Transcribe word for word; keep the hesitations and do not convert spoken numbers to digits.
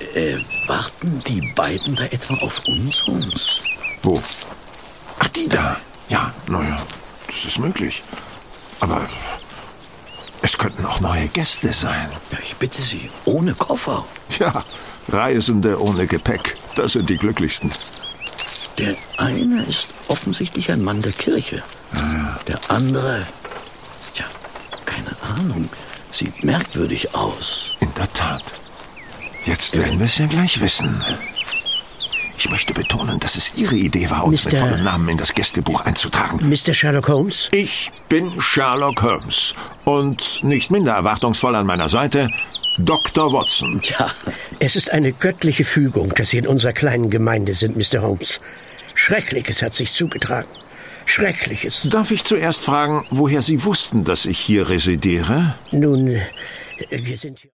Äh, warten die beiden da etwa auf uns, Holmes? Wo? Ach, die da. Ja, naja, das ist möglich. Aber es könnten auch neue Gäste sein. Ja, ich bitte Sie, ohne Koffer. Ja, Reisende ohne Gepäck, das sind die glücklichsten. Der eine ist offensichtlich ein Mann der Kirche. Ja. Der andere, tja, keine Ahnung, sieht merkwürdig aus. In der Tat. Jetzt werden wir es ja gleich wissen. Ich möchte betonen, dass es Ihre Idee war, uns Mister mit vollem Namen in das Gästebuch einzutragen. Mister Sherlock Holmes? Ich bin Sherlock Holmes. Und nicht minder erwartungsvoll an meiner Seite, Doktor Watson. Ja, es ist eine göttliche Fügung, dass Sie in unserer kleinen Gemeinde sind, Mister Holmes. Schreckliches hat sich zugetragen. Schreckliches. Darf ich zuerst fragen, woher Sie wussten, dass ich hier residiere? Nun, wir sind hier...